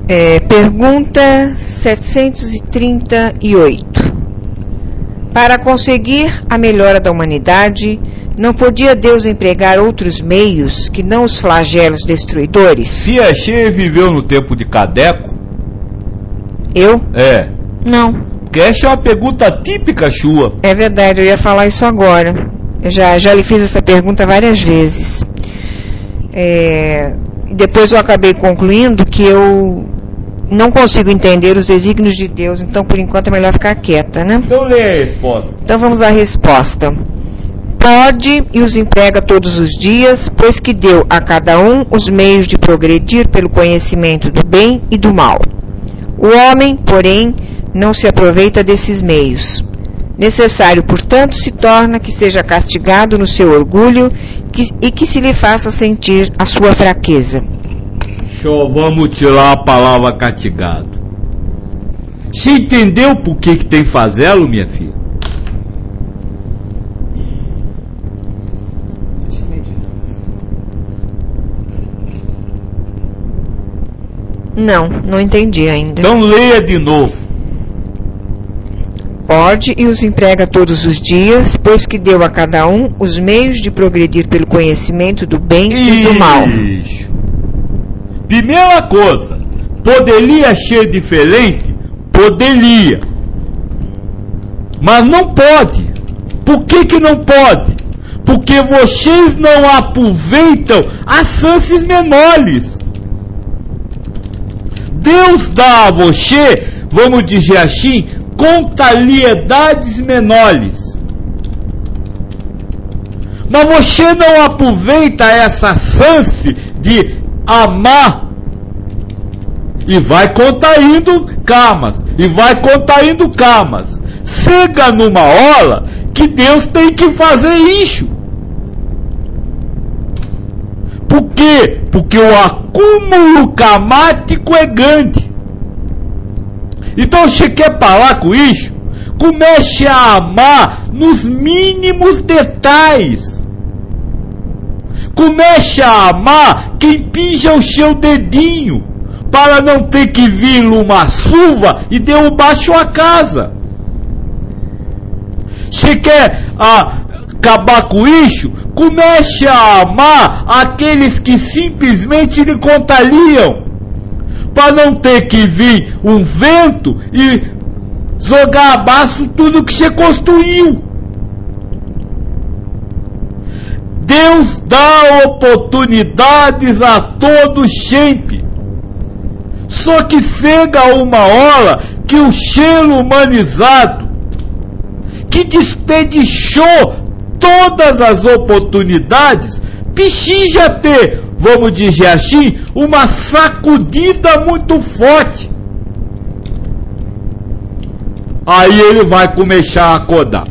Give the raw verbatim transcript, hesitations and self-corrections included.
É, pergunta setecentos e trinta e oito. Para conseguir a melhora da humanidade, não podia Deus empregar outros meios que não os flagelos destruidores? Se a Xê viveu no tempo de Cadeco? Eu? É. Não. Porque essa é uma pergunta típica sua. É verdade, eu ia falar isso agora. Eu já, já lhe fiz essa pergunta várias vezes. É, depois eu acabei concluindo que eu não consigo entender os desígnios de Deus, então por enquanto é melhor ficar quieta, né? Então lê a resposta. Então vamos à resposta. Pode e os emprega todos os dias, pois que deu a cada um os meios de progredir pelo conhecimento do bem e do mal. O homem, porém, não se aproveita desses meios. Necessário, portanto, se torna que seja castigado no seu orgulho que, e que se lhe faça sentir a sua fraqueza. Só vamos tirar a palavra castigado. Você entendeu por que, que tem fazelo, minha filha? Não, não entendi ainda. Então leia de novo. Pode e os emprega todos os dias, pois que deu a cada um os meios de progredir pelo conhecimento do bem e do mal. Primeira coisa, poderia ser diferente? Poderia. Mas não pode. Por que que não pode? Porque vocês não aproveitam as chances menores. Deus dá a você, vamos dizer assim, contrariedades menores. Mas você não aproveita essa chance de amar e vai contraindo karmas, e vai contraindo karmas. Chega numa hora que Deus tem que fazer isso. Por quê? Porque o acúmulo karmático é grande. Então você quer parar com isso? Comece a amar nos mínimos detalhes. Comece a amar quem pisa o seu dedinho, para não ter que vir uma chuva e derrubar sua casa. Você quer ah, acabar com isso? Comece a amar aqueles que simplesmente lhe contrariam, para não ter que vir um vento e jogar abaixo tudo que você construiu. Deus dá oportunidades a todos sempre. Só que chega uma hora que o ser humanizado, que desperdiciou todas as oportunidades, precisa ter, vamos dizer assim, uma sacudida muito forte. Aí ele vai começar a acordar.